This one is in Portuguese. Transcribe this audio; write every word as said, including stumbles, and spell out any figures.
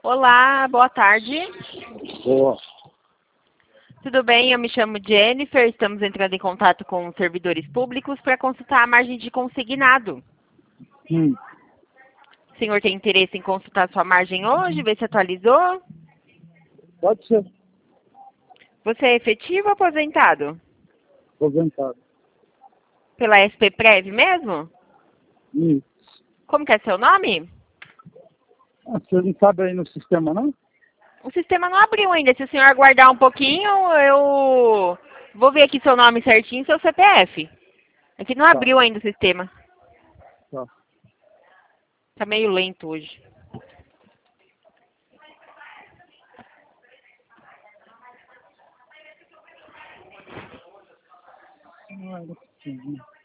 Olá, boa tarde. Boa. Tudo bem? Eu me chamo Jennifer. Estamos entrando em contato com os servidores públicos para consultar a margem de consignado. Hum, O senhor tem interesse em consultar sua margem hoje, ver se atualizou? pode ser Você é efetivo ou aposentado? aposentado. Pela S P Prev mesmo? Hum. Como que é seu nome? Ah, você não sabe aí no sistema, não? O sistema não abriu ainda. Se o senhor aguardar um pouquinho, eu vou ver aqui seu nome certinho e seu C P F. Aqui não Tá, abriu ainda o sistema. tá. Tá meio lento hoje. Não era possível.